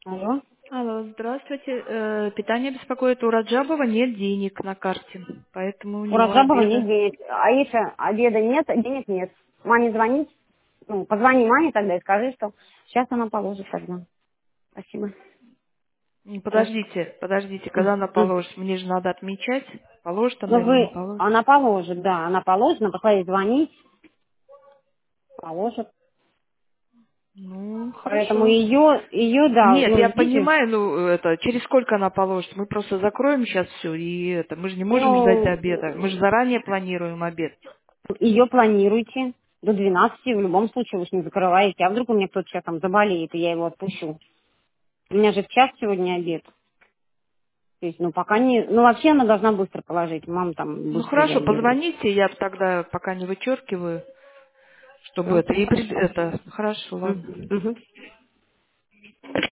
Алло. Алло, здравствуйте. Питание беспокоит. У Раджабова нет денег на карте, поэтому у У него Раджабова нет обеда. денег. Аиша, обеда нет, денег нет. Маме звонить? Ну, позвони маме тогда и скажи, что сейчас она положит тогда. Спасибо. Раз. Подождите, М, когда она м. положит? Мне же надо отмечать, положит она Ну или не вы, положит. она положит, да, она положит, но пока ей звонить, положит. Ну, Поэтому хорошо. ее, да, Нет, ну я ждите. понимаю, через сколько она положит? Мы просто закроем сейчас все, и мы же не можем ждать до Ну, обеда. Мы же заранее планируем обед. ее планируйте до 12 в любом случае вы ж не закрываете. А вдруг у меня кто-то сейчас там заболеет, и я его отпущу. У меня же в час сегодня обед. То есть, ну, пока не... Ну, вообще она должна быстро положить. Мама там Ну, быстро хорошо, реагирует. позвоните, я тогда пока не вычеркиваю, чтобы Все, это... ну, хорошо. Хорошо, ладно. Мгм.